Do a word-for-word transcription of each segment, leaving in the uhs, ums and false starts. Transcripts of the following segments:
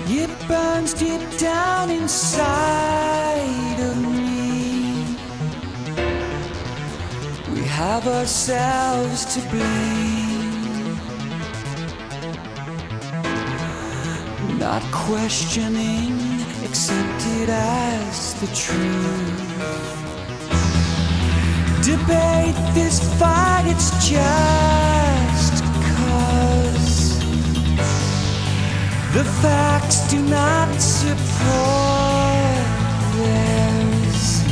It burns deep down inside of me. We have ourselves to blame, not questioning, accepted as the truth. Debate this fight, it's just cause the facts do not support theirs.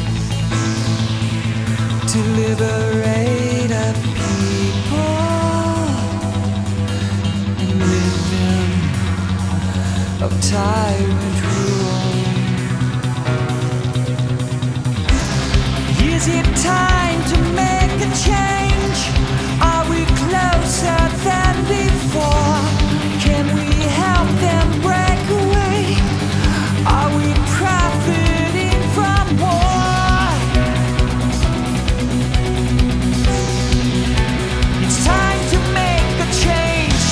To liberate a people and rid them of tyrant rule. Is it time to make a change? Are we closer than before? Can we help them break away? Are we profiting from war? It's time to make a change.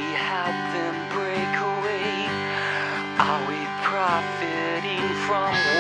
Are we profiting from